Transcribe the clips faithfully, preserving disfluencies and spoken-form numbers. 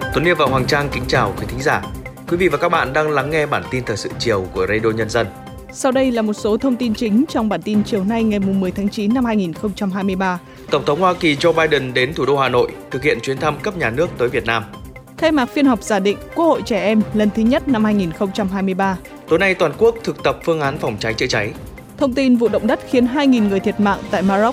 Tuấn Niên và Hoàng Trang kính chào quý thính giả. Quý vị và các bạn đang lắng nghe bản tin thời sự chiều của Radio Nhân dân. Sau đây là một số thông tin chính trong bản tin chiều nay ngày mười tháng chín năm hai nghìn không trăm hai mươi ba. Tổng thống Hoa Kỳ Joe Biden đến thủ đô Hà Nội thực hiện chuyến thăm cấp nhà nước tới Việt Nam. Khai mạc phiên họp giả định Quốc hội trẻ em lần thứ nhất năm hai nghìn không trăm hai mươi ba. Tối nay toàn quốc thực tập phương án phòng cháy chữa cháy. Thông tin vụ động đất khiến hai nghìn người thiệt mạng tại Maroc.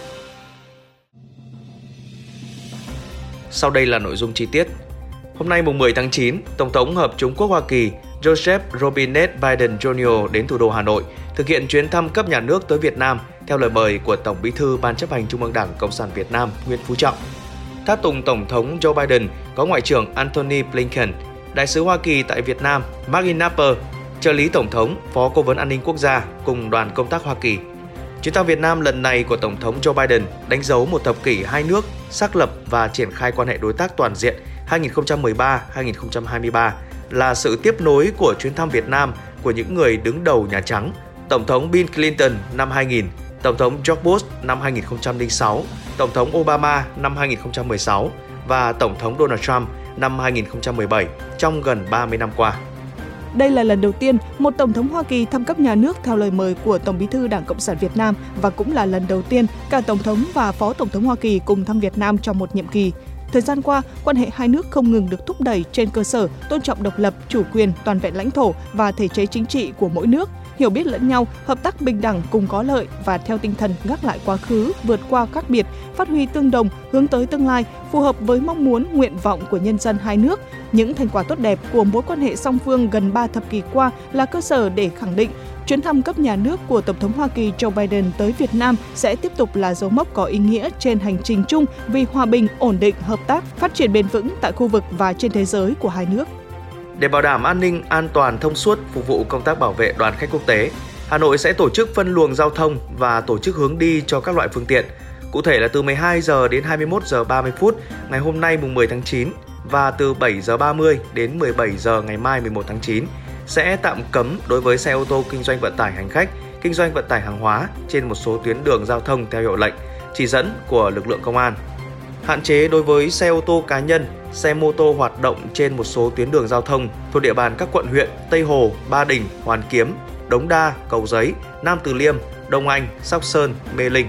Sau đây là nội dung chi tiết. Hôm nay mười tháng chín, Tổng thống Hợp chủng Quốc Hoa Kỳ Joseph Robinette Biden Junior đến thủ đô Hà Nội thực hiện chuyến thăm cấp nhà nước tới Việt Nam theo lời mời của Tổng Bí thư Ban chấp hành Trung ương Đảng Cộng sản Việt Nam Nguyễn Phú Trọng. Tháp tùng Tổng thống Joe Biden có Ngoại trưởng Antony Blinken, Đại sứ Hoa Kỳ tại Việt Nam Mark Knapper, trợ lý Tổng thống, Phó Cố vấn An ninh Quốc gia cùng đoàn công tác Hoa Kỳ. Chuyến thăm Việt Nam lần này của Tổng thống Joe Biden đánh dấu một thập kỷ hai nước xác lập và triển khai quan hệ đối tác toàn diện hai nghìn không trăm mười ba đến hai nghìn không trăm hai mươi ba, là sự tiếp nối của chuyến thăm Việt Nam của những người đứng đầu Nhà Trắng, Tổng thống Bill Clinton năm hai nghìn, Tổng thống George Bush năm hai nghìn không trăm lẻ sáu, Tổng thống Obama năm hai nghìn không trăm mười sáu và Tổng thống Donald Trump năm hai nghìn không trăm mười bảy trong gần ba mươi năm qua. Đây là lần đầu tiên một Tổng thống Hoa Kỳ thăm cấp nhà nước theo lời mời của Tổng Bí thư Đảng Cộng sản Việt Nam và cũng là lần đầu tiên cả Tổng thống và Phó Tổng thống Hoa Kỳ cùng thăm Việt Nam trong một nhiệm kỳ. Thời gian qua, quan hệ hai nước không ngừng được thúc đẩy trên cơ sở tôn trọng độc lập, chủ quyền, toàn vẹn lãnh thổ và thể chế chính trị của mỗi nước, hiểu biết lẫn nhau, hợp tác bình đẳng cùng có lợi và theo tinh thần gác lại quá khứ, vượt qua khác biệt, phát huy tương đồng, hướng tới tương lai, phù hợp với mong muốn, nguyện vọng của nhân dân hai nước. Những thành quả tốt đẹp của mối quan hệ song phương gần ba thập kỷ qua là cơ sở để khẳng định chuyến thăm cấp nhà nước của Tổng thống Hoa Kỳ Joe Biden tới Việt Nam sẽ tiếp tục là dấu mốc có ý nghĩa trên hành trình chung vì hòa bình, ổn định, hợp tác, phát triển bền vững tại khu vực và trên thế giới của hai nước. Để bảo đảm an ninh, an toàn, thông suốt, phục vụ công tác bảo vệ đoàn khách quốc tế, Hà Nội sẽ tổ chức phân luồng giao thông và tổ chức hướng đi cho các loại phương tiện. Cụ thể là từ mười hai giờ đến hai mươi mốt giờ ba mươi phút ngày hôm nay mười tháng chín và từ bảy giờ ba mươi đến mười bảy giờ ngày mai mười một tháng chín sẽ tạm cấm đối với xe ô tô kinh doanh vận tải hành khách, kinh doanh vận tải hàng hóa trên một số tuyến đường giao thông theo hiệu lệnh, chỉ dẫn của lực lượng công an. Hạn chế đối với xe ô tô cá nhân, xe mô tô hoạt động trên một số tuyến đường giao thông thuộc địa bàn các quận huyện Tây Hồ, Ba Đình, Hoàn Kiếm, Đống Đa, Cầu Giấy, Nam Từ Liêm, Đông Anh, Sóc Sơn, Mê Linh.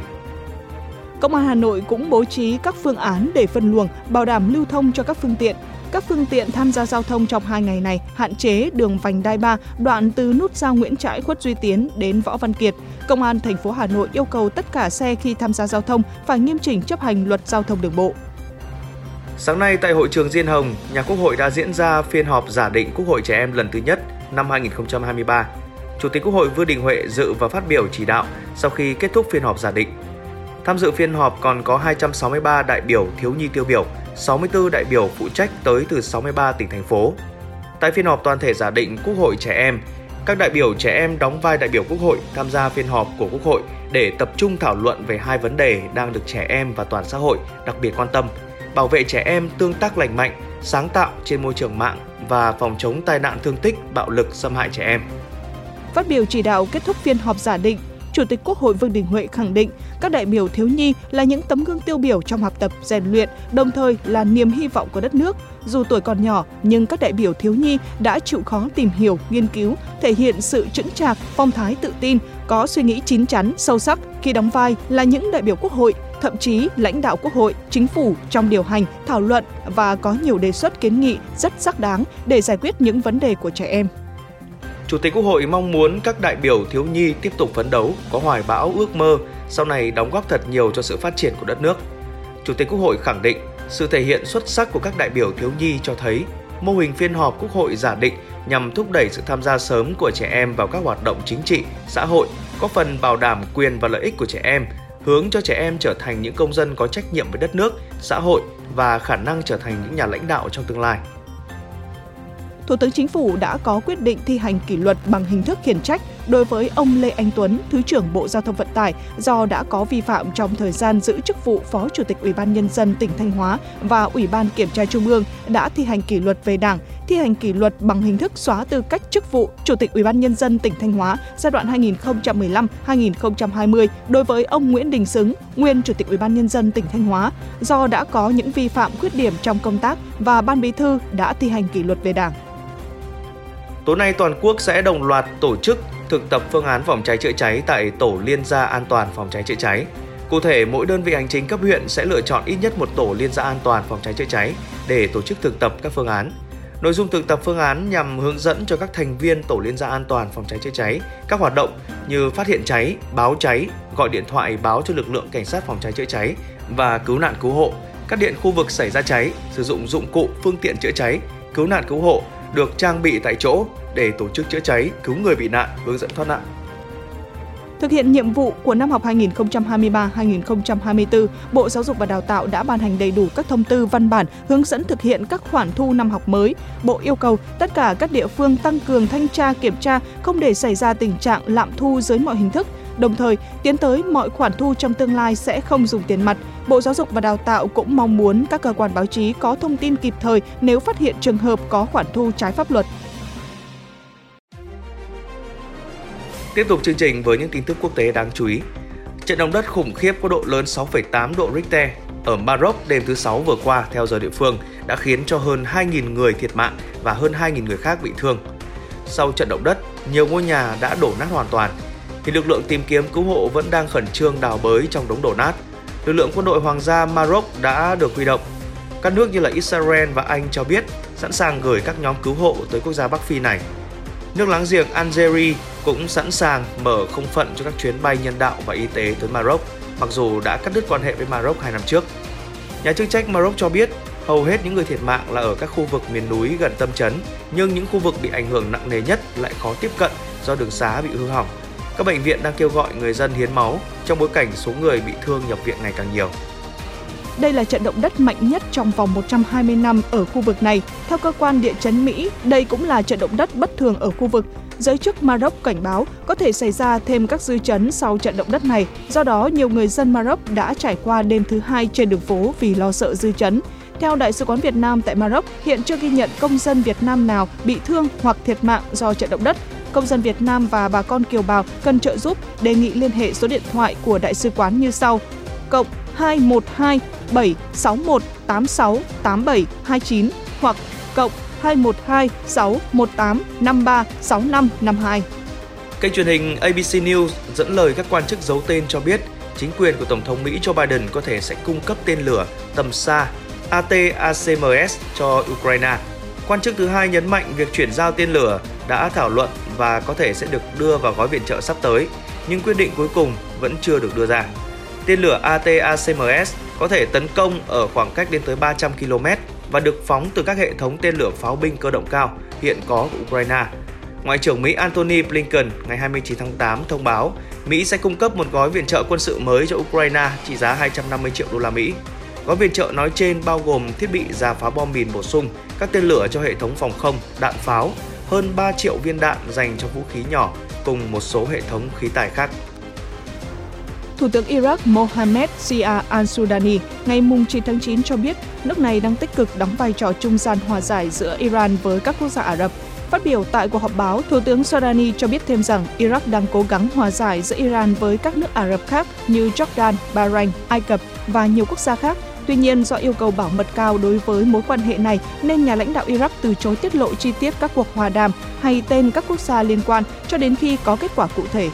Công an Hà Nội cũng bố trí các phương án để phân luồng, bảo đảm lưu thông cho các phương tiện. Các phương tiện tham gia giao thông trong hai ngày này hạn chế đường vành đai ba đoạn từ nút giao Nguyễn Trãi, Khuất Duy Tiến đến Võ Văn Kiệt. Công an thành phố Hà Nội yêu cầu tất cả xe khi tham gia giao thông phải nghiêm chỉnh chấp hành luật giao thông đường bộ. Sáng nay tại hội trường Diên Hồng, Nhà Quốc hội đã diễn ra phiên họp giả định Quốc hội trẻ em lần thứ nhất năm hai nghìn không trăm hai mươi ba. Chủ tịch Quốc hội Vương Đình Huệ dự và phát biểu chỉ đạo sau khi kết thúc phiên họp giả định. Tham dự phiên họp còn có hai trăm sáu mươi ba đại biểu thiếu nhi tiêu biểu, sáu mươi tư đại biểu phụ trách tới từ sáu mươi ba tỉnh thành phố. Tại phiên họp toàn thể giả định Quốc hội trẻ em, các đại biểu trẻ em đóng vai đại biểu Quốc hội tham gia phiên họp của Quốc hội để tập trung thảo luận về hai vấn đề đang được trẻ em và toàn xã hội đặc biệt quan tâm: bảo vệ trẻ em tương tác lành mạnh, sáng tạo trên môi trường mạng và phòng chống tai nạn thương tích, bạo lực, xâm hại trẻ em. Phát biểu chỉ đạo kết thúc phiên họp giả định, Chủ tịch Quốc hội Vương Đình Huệ khẳng định các đại biểu thiếu nhi là những tấm gương tiêu biểu trong học tập, rèn luyện, đồng thời là niềm hy vọng của đất nước. Dù tuổi còn nhỏ, nhưng các đại biểu thiếu nhi đã chịu khó tìm hiểu, nghiên cứu, thể hiện sự chững chạc, phong thái tự tin, có suy nghĩ chín chắn, sâu sắc khi đóng vai là những đại biểu Quốc hội, thậm chí lãnh đạo Quốc hội, Chính phủ trong điều hành, thảo luận và có nhiều đề xuất kiến nghị rất xác đáng để giải quyết những vấn đề của trẻ em. Chủ tịch Quốc hội mong muốn các đại biểu thiếu nhi tiếp tục phấn đấu, có hoài bão ước mơ, sau này đóng góp thật nhiều cho sự phát triển của đất nước. Chủ tịch Quốc hội khẳng định sự thể hiện xuất sắc của các đại biểu thiếu nhi cho thấy mô hình phiên họp Quốc hội giả định nhằm thúc đẩy sự tham gia sớm của trẻ em vào các hoạt động chính trị, xã hội, góp phần bảo đảm quyền và lợi ích của trẻ em, hướng cho trẻ em trở thành những công dân có trách nhiệm với đất nước, xã hội và khả năng trở thành những nhà lãnh đạo trong tương lai. Thủ tướng Chính phủ đã có quyết định thi hành kỷ luật bằng hình thức khiển trách đối với ông Lê Anh Tuấn, Thứ trưởng Bộ Giao thông Vận tải do đã có vi phạm trong thời gian giữ chức vụ Phó Chủ tịch Ủy ban Nhân dân tỉnh Thanh Hóa và Ủy ban Kiểm tra Trung ương đã thi hành kỷ luật về Đảng, thi hành kỷ luật bằng hình thức xóa tư cách chức vụ Chủ tịch Ủy ban Nhân dân tỉnh Thanh Hóa giai đoạn hai nghìn không trăm mười lăm đến hai nghìn không trăm hai mươi đối với ông Nguyễn Đình Xứng, nguyên Chủ tịch Ủy ban Nhân dân tỉnh Thanh Hóa do đã có những vi phạm khuyết điểm trong công tác và Ban Bí thư đã thi hành kỷ luật về Đảng. Tối nay toàn quốc sẽ đồng loạt tổ chức thực tập phương án phòng cháy chữa cháy tại tổ liên gia an toàn phòng cháy chữa cháy. Cụ thể, mỗi đơn vị hành chính cấp huyện sẽ lựa chọn ít nhất một tổ liên gia an toàn phòng cháy chữa cháy để tổ chức thực tập các phương án. Nội dung thực tập phương án nhằm hướng dẫn cho các thành viên tổ liên gia an toàn phòng cháy chữa cháy các hoạt động như phát hiện cháy, báo cháy, gọi điện thoại báo cho lực lượng cảnh sát phòng cháy chữa cháy và cứu nạn cứu hộ, cắt điện khu vực xảy ra cháy, sử dụng dụng cụ, phương tiện chữa cháy, cứu nạn cứu hộ được trang bị tại chỗ để tổ chức chữa cháy, cứu người bị nạn, hướng dẫn thoát nạn. Thực hiện nhiệm vụ của năm học hai nghìn không trăm hai mươi ba hai nghìn không trăm hai mươi tư, Bộ Giáo dục và Đào tạo đã ban hành đầy đủ các thông tư văn bản hướng dẫn thực hiện các khoản thu năm học mới. Bộ yêu cầu tất cả các địa phương tăng cường thanh tra kiểm tra, không để xảy ra tình trạng lạm thu dưới mọi hình thức. Đồng thời, tiến tới mọi khoản thu trong tương lai sẽ không dùng tiền mặt. Bộ Giáo dục và Đào tạo cũng mong muốn các cơ quan báo chí có thông tin kịp thời nếu phát hiện trường hợp có khoản thu trái pháp luật. Tiếp tục chương trình với những tin tức quốc tế đáng chú ý. Trận động đất khủng khiếp có độ lớn sáu phẩy tám độ Richter ở Maroc đêm thứ Sáu vừa qua theo giờ địa phương đã khiến cho hơn hai nghìn người thiệt mạng và hơn hai nghìn người khác bị thương. Sau trận động đất, nhiều ngôi nhà đã đổ nát hoàn toàn. Thì lực lượng tìm kiếm cứu hộ vẫn đang khẩn trương đào bới trong đống đổ nát. Lực lượng quân đội Hoàng gia Maroc đã được huy động. Các nước như là Israel và Anh cho biết sẵn sàng gửi các nhóm cứu hộ tới quốc gia Bắc Phi này. Nước láng giềng Algeria cũng sẵn sàng mở không phận cho các chuyến bay nhân đạo và y tế tới Maroc, mặc dù đã cắt đứt quan hệ với Maroc hai năm trước. Nhà chức trách Maroc cho biết hầu hết những người thiệt mạng là ở các khu vực miền núi gần tâm trấn, nhưng những khu vực bị ảnh hưởng nặng nề nhất lại khó tiếp cận do đường xá bị hư hỏng. Các bệnh viện đang kêu gọi người dân hiến máu trong bối cảnh số người bị thương nhập viện ngày càng nhiều. Đây là trận động đất mạnh nhất trong vòng một trăm hai mươi năm ở khu vực này. Theo cơ quan địa chấn Mỹ, đây cũng là trận động đất bất thường ở khu vực. Giới chức Maroc cảnh báo có thể xảy ra thêm các dư chấn sau trận động đất này. Do đó, nhiều người dân Maroc đã trải qua đêm thứ hai trên đường phố vì lo sợ dư chấn. Theo Đại sứ quán Việt Nam tại Maroc, hiện chưa ghi nhận công dân Việt Nam nào bị thương hoặc thiệt mạng do trận động đất. Công dân Việt Nam và bà con kiều bào cần trợ giúp, đề nghị liên hệ số điện thoại của Đại sứ quán như sau: cộng hai một hai bảy sáu một tám sáu tám bảy hai chín hoặc cộng hai một hai sáu một tám năm ba sáu năm năm hai. Kênh truyền hình a bê xê News dẫn lời các quan chức giấu tên cho biết chính quyền của Tổng thống Mỹ Joe Biden có thể sẽ cung cấp tên lửa tầm xa a tê a xê em ét cho Ukraine. Quan chức thứ hai nhấn mạnh việc chuyển giao tên lửa đã thảo luận và có thể sẽ được đưa vào gói viện trợ sắp tới, nhưng quyết định cuối cùng vẫn chưa được đưa ra. Tên lửa a tê a xê em ét có thể tấn công ở khoảng cách lên tới ba trăm ki lô mét và được phóng từ các hệ thống tên lửa pháo binh cơ động cao hiện có của Ukraine. Ngoại trưởng Mỹ Antony Blinken ngày hai mươi chín tháng tám thông báo Mỹ sẽ cung cấp một gói viện trợ quân sự mới cho Ukraine trị giá hai trăm năm mươi triệu đô la Mỹ. Gói viện trợ nói trên bao gồm thiết bị rà phá bom mìn bổ sung, các tên lửa cho hệ thống phòng không, đạn pháo, hơn ba triệu viên đạn dành cho vũ khí nhỏ cùng một số hệ thống khí tài khác. Thủ tướng Iraq Mohammed Shia al-Sudani ngày chín tháng chín cho biết nước này đang tích cực đóng vai trò trung gian hòa giải giữa Iran với các quốc gia Ả Rập. Phát biểu tại cuộc họp báo, Thủ tướng Sudani cho biết thêm rằng Iraq đang cố gắng hòa giải giữa Iran với các nước Ả Rập khác như Jordan, Bahrain, Ai Cập và nhiều quốc gia khác. Tuy nhiên, do yêu cầu bảo mật cao đối với mối quan hệ này, nên nhà lãnh đạo Iraq từ chối tiết lộ chi tiết các cuộc hòa đàm hay tên các quốc gia liên quan cho đến khi có kết quả cụ thể.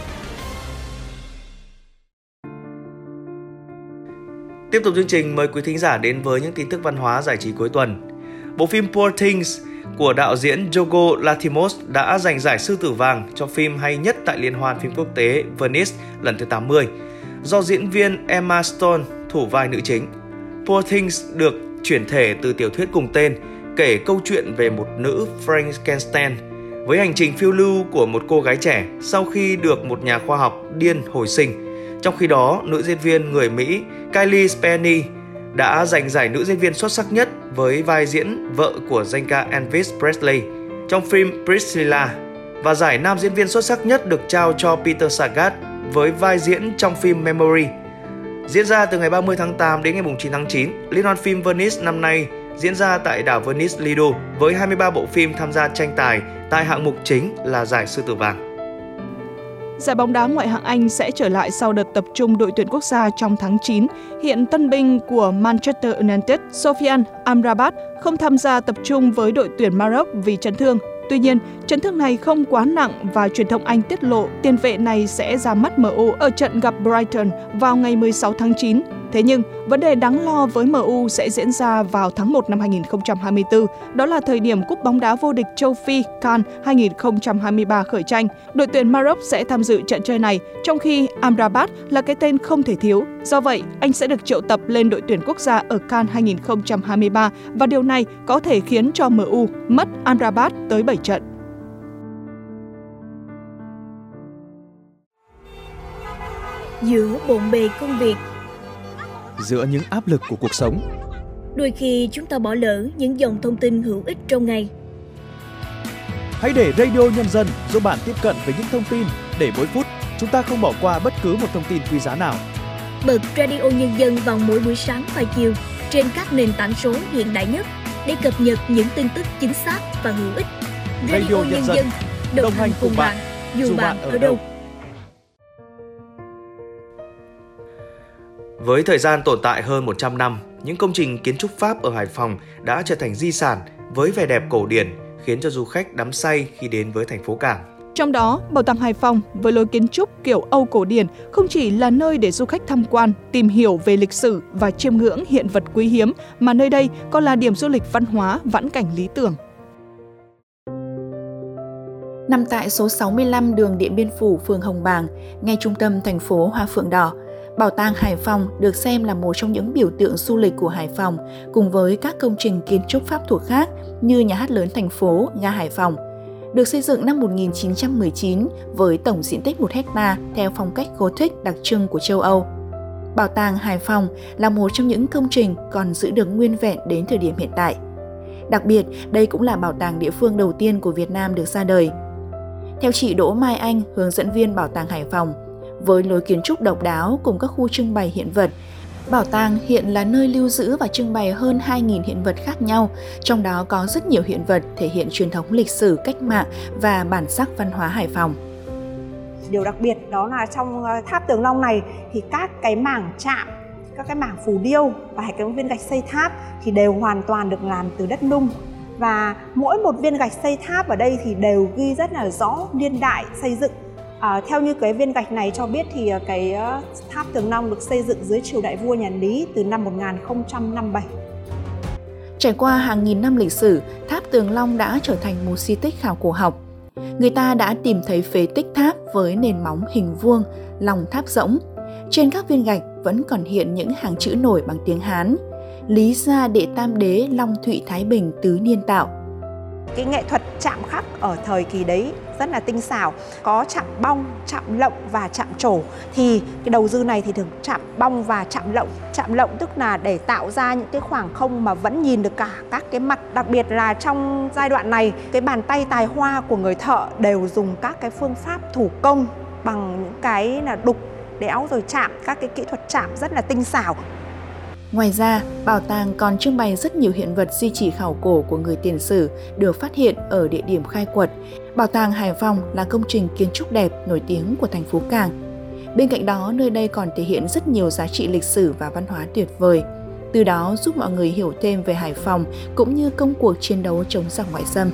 Tiếp tục chương trình, mời quý thính giả đến với những tin tức văn hóa giải trí cuối tuần. Bộ phim Poor Things của đạo diễn Yorgos Lanthimos đã giành giải Sư tử vàng cho phim hay nhất tại Liên hoan phim quốc tế Venice lần thứ tám mươi, do diễn viên Emma Stone thủ vai nữ chính. Poor Things được chuyển thể từ tiểu thuyết cùng tên, kể câu chuyện về một nữ Frankenstein với hành trình phiêu lưu của một cô gái trẻ sau khi được một nhà khoa học điên hồi sinh. Trong khi đó, nữ diễn viên người Mỹ Kylie Spenny đã giành giải nữ diễn viên xuất sắc nhất với vai diễn vợ của danh ca Elvis Presley trong phim Priscilla. Và giải nam diễn viên xuất sắc nhất được trao cho Peter Sagat với vai diễn trong phim Memory. Diễn ra từ ngày ba mươi tháng tám đến ngày chín tháng chín, Liên hoan phim Venice năm nay diễn ra tại đảo Venice Lido với hai mươi ba bộ phim tham gia tranh tài tại hạng mục chính là giải Sư tử vàng. Giải bóng đá ngoại hạng Anh sẽ trở lại sau đợt tập trung đội tuyển quốc gia trong tháng chín. Hiện tân binh của Manchester United, Sofian Amrabat không tham gia tập trung với đội tuyển Maroc vì chấn thương. Tuy nhiên, chấn thương này không quá nặng và truyền thông Anh tiết lộ tiền vệ này sẽ ra mắt em u ở trận gặp Brighton vào ngày mười sáu tháng chín. Thế nhưng, vấn đề đáng lo với em u sẽ diễn ra vào tháng một năm hai nghìn không trăm hai mươi tư, đó là thời điểm Cúp bóng đá vô địch châu Phi CAN hai nghìn không trăm hai mươi ba khởi tranh. Đội tuyển Maroc sẽ tham dự trận chơi này, trong khi Amrabat là cái tên không thể thiếu. Do vậy, anh sẽ được triệu tập lên đội tuyển quốc gia ở CAN hai nghìn không trăm hai mươi ba và điều này có thể khiến cho em u mất Amrabat tới bảy trận. Giữa bộn bề công việc, giữa những áp lực của cuộc sống, đôi khi chúng ta bỏ lỡ những dòng thông tin hữu ích trong ngày. Hãy để Radio Nhân dân giúp bạn tiếp cận với những thông tin để mỗi phút chúng ta không bỏ qua bất cứ một thông tin quý giá nào. Bật Radio Nhân dân vào mỗi buổi sáng và chiều trên các nền tảng số hiện đại nhất để cập nhật những tin tức chính xác và hữu ích. Radio, Radio Nhân dân, đồng, đồng hành cùng bạn, dù, dù bạn ở đâu. đâu. Với thời gian tồn tại hơn một trăm năm, những công trình kiến trúc Pháp ở Hải Phòng đã trở thành di sản với vẻ đẹp cổ điển, khiến cho du khách đắm say khi đến với thành phố cảng. Trong đó, Bảo tàng Hải Phòng với lối kiến trúc kiểu Âu cổ điển không chỉ là nơi để du khách tham quan, tìm hiểu về lịch sử và chiêm ngưỡng hiện vật quý hiếm, mà nơi đây còn là điểm du lịch văn hóa vãn cảnh lý tưởng. Nằm tại số sáu mươi lăm đường Điện Biên Phủ, phường Hồng Bàng, ngay trung tâm thành phố Hoa Phượng Đỏ, Bảo tàng Hải Phòng được xem là một trong những biểu tượng du lịch của Hải Phòng, cùng với các công trình kiến trúc Pháp thuộc khác như Nhà hát lớn thành phố, ga Hải Phòng. Được xây dựng năm một nghìn chín trăm mười chín với tổng diện tích một hectare theo phong cách Gothic đặc trưng của châu Âu. Bảo tàng Hải Phòng là một trong những công trình còn giữ được nguyên vẹn đến thời điểm hiện tại. Đặc biệt, đây cũng là bảo tàng địa phương đầu tiên của Việt Nam được ra đời. Theo chị Đỗ Mai Anh, hướng dẫn viên Bảo tàng Hải Phòng, với lối kiến trúc độc đáo cùng các khu trưng bày hiện vật, bảo tàng hiện là nơi lưu giữ và trưng bày hơn hai nghìn hiện vật khác nhau, trong đó có rất nhiều hiện vật thể hiện truyền thống lịch sử, cách mạng và bản sắc văn hóa Hải Phòng. Điều đặc biệt đó là trong tháp Tường Long này thì các cái mảng chạm, các cái mảng phù điêu và cái viên gạch xây tháp thì đều hoàn toàn được làm từ đất nung. Và mỗi một viên gạch xây tháp ở đây thì đều ghi rất là rõ niên đại xây dựng. À, theo như cái viên gạch này cho biết thì cái tháp Tường Long được xây dựng dưới triều đại vua nhà Lý từ năm một nghìn không trăm năm mươi bảy. Trải qua hàng nghìn năm lịch sử, tháp Tường Long đã trở thành một di tích khảo cổ học. Người ta đã tìm thấy phế tích tháp với nền móng hình vuông, lòng tháp rỗng. Trên các viên gạch vẫn còn hiện những hàng chữ nổi bằng tiếng Hán: Lý gia đệ tam đế Long Thụy Thái Bình tứ niên tạo. Cái nghệ thuật chạm khắc ở thời kỳ đấy rất là tinh xảo, có chạm bong, chạm lộng và chạm trổ. Thì cái đầu dư này thì thường chạm bong và chạm lộng. Chạm lộng tức là để tạo ra những cái khoảng không mà vẫn nhìn được cả các cái mặt. Đặc biệt là trong giai đoạn này, cái bàn tay tài hoa của người thợ đều dùng các cái phương pháp thủ công bằng những cái là đục, đẽo rồi chạm, các cái kỹ thuật chạm rất là tinh xảo. Ngoài ra, bảo tàng còn trưng bày rất nhiều hiện vật di chỉ khảo cổ của người tiền sử được phát hiện ở địa điểm khai quật. Bảo tàng Hải Phòng là công trình kiến trúc đẹp nổi tiếng của thành phố cảng. Bên cạnh đó, nơi đây còn thể hiện rất nhiều giá trị lịch sử và văn hóa tuyệt vời. Từ đó giúp mọi người hiểu thêm về Hải Phòng cũng như công cuộc chiến đấu chống giặc ngoại xâm.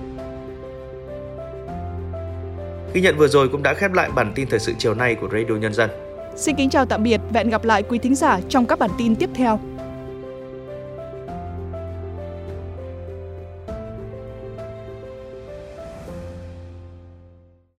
Ghi nhận vừa rồi cũng đã khép lại bản tin thời sự chiều nay của Radio Nhân dân. Xin kính chào tạm biệt và hẹn gặp lại quý thính giả trong các bản tin tiếp theo.